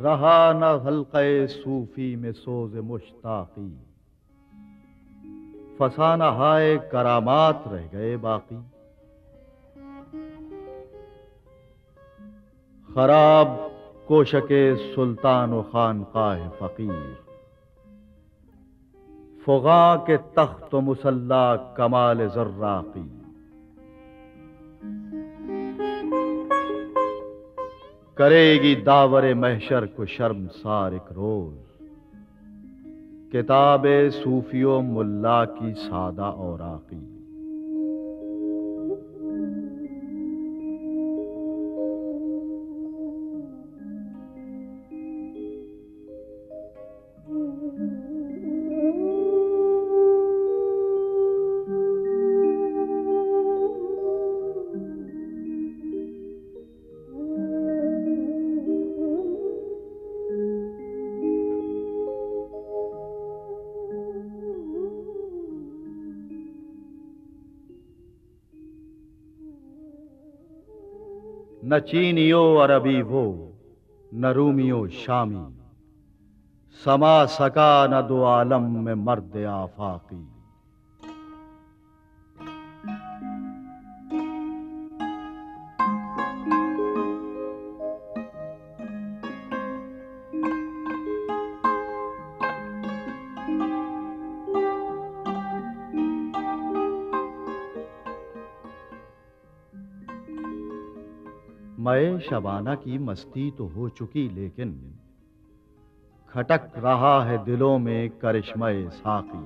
रहा न हल्क़े सूफी में सोज़ मुश्ताक़ी, फसाना हाय करामात रह गए बाकी। खराब कोशके सुल्तान व खानकाह फकीर, फुगा के तख्त मुसल्ला कमाल ज़र्राक़ी। करेगी दावरे महशर को शर्मसार एक रोज, किताबे सूफियों मुल्ला की सादा और आकी। न चीनियो अरबी वो, न रूमियो शामी, समा सका न दो आलम में मर्द आफाकी। मए शबाना की मस्ती तो हो चुकी, लेकिन खटक रहा है दिलों में करिश्मे साकी।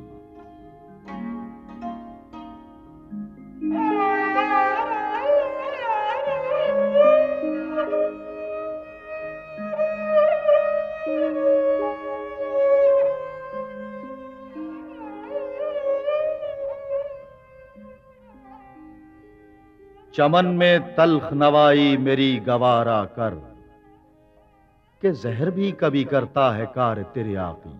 चमन में तल्ख नवाई मेरी गवारा कर, कि जहर भी कभी करता है कार तिर्याकी।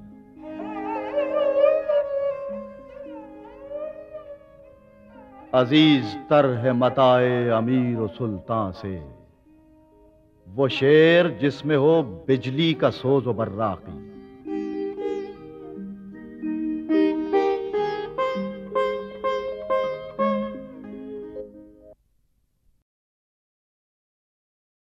अजीज तर है मताए अमीर व सुल्तान से, वो शेर जिसमें हो बिजली का सोज व बर्राकी।